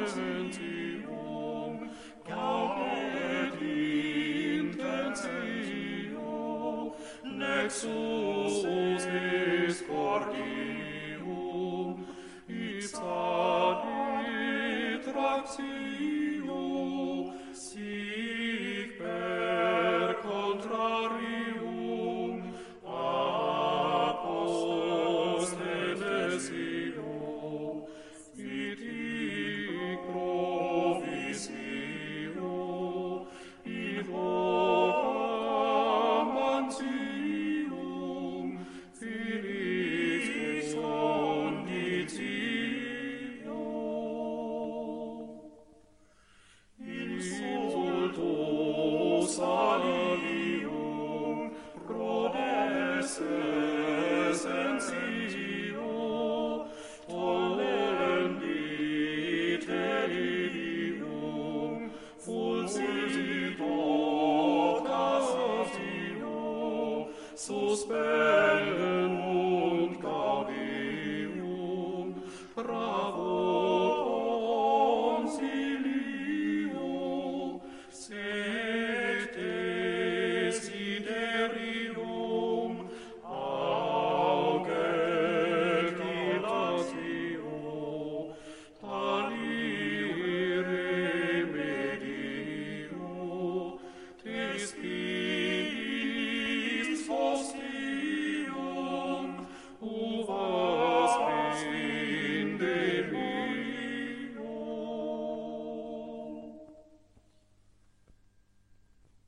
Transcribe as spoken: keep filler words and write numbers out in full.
Gentium, gaudet intensio, nexus discordium, ipsa detractio, sic per contrarium, apostenesio, itic provisio, in hoc amantium, Felix conditio. Insultus alium prodesse sensio, tollendi tedium, fulsit occasio, suspendent gaudium,